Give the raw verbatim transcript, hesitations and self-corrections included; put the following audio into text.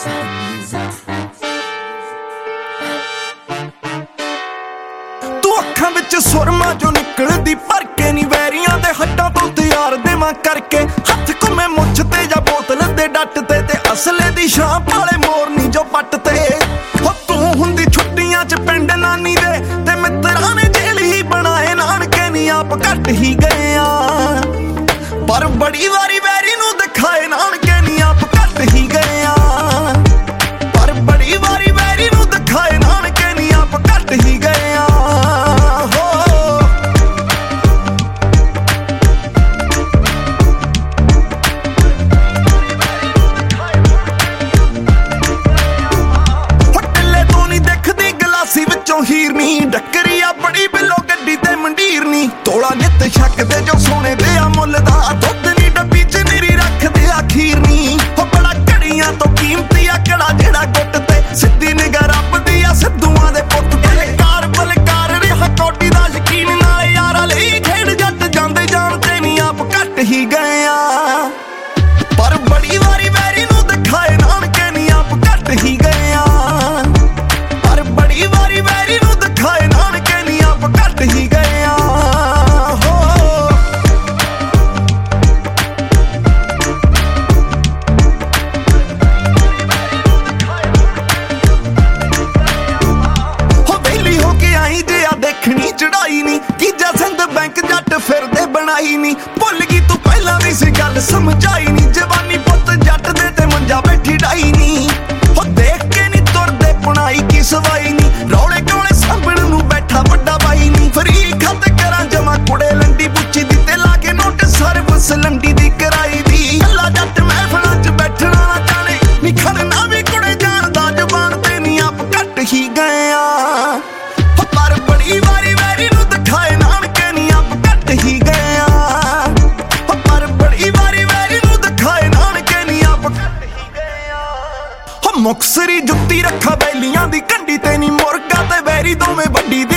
तू अखां विच सुरमा जो निकलदी भर के नी वैरियां दे हड्डां तो तैयार देवां करके हथ घुमे मुछ ते जा बोतल दे डट ते ते असले दी शां पाले मोरनी जो पट ते हो तू हुंदी छुट्टियां च पिंड नानी दे ते मित्तरां ने जेल ही बनाए नानके नी आप घट ही गए आ पर बड़ी वारी वैरी नूं दिखाए नानके नी आप घट ही गए आ पर बड़ी वारी वैरी नूं दिखाए नानके नी आप घट ही गए आ हीरनी डकरिया बड़ी बिलो गड्डी ते मंडीरनी तोला नित छकदे जो सोने दे आ मुल दा दुध नी डब्बी च निरी रखदे आ खीरनी हो बड़ा घड़ियां तो कीमती आ कड़ा जेड़ा गुट ते सिद्धी निगाह रब दी आ सिद्धूआं दे पुੱਤ बलकार बलकार रिहा कोटी दा यकीन ना यारा लई खेड़ जट जांदे जानते नी आप घट ही गए आ पर बड़ी वारी वैरी नूं दिखाए नानके नी आप घट ही गए आ पर बड़ी वारी वैरी नूं दिखाए नानके नी आप घट ही गए आ हो हो वेली हो के आई जे आ देखनी चढ़ाई नी कीजा सिंध बैंक जट फिरदे बनाई नी भुल गई तू पहला दी सी गल समझाई नी जवानी पुत जट दे ते मंजा बैठी डाई नी हो देख के नी तुरदे पुनाई की सवाई नी रौले कोले सांभण नूं बैठा वड्डा बाई नी फरी खत करा जमा कुड़े लंडी पुच्छी दी ते लागे नोट सर्विस लंडी दी कराई दी अल्लाह जट महफिलां च बैठना ना जाने नी खड़ना भी कुड़े जानदा जबान ते नी आप घट ही गए आ पर बड़ी वारी वैरी नूं दिखाए नानके नी आप घट ही गए आ पर बड़ी वारी वैरी नूं दिखाए नानके नी आप घट ही गए आ मुक्सरी जुत्ती रखा बैलियां दी कंडी ते नी मुर्गा ते वैरी दोवें वड्डी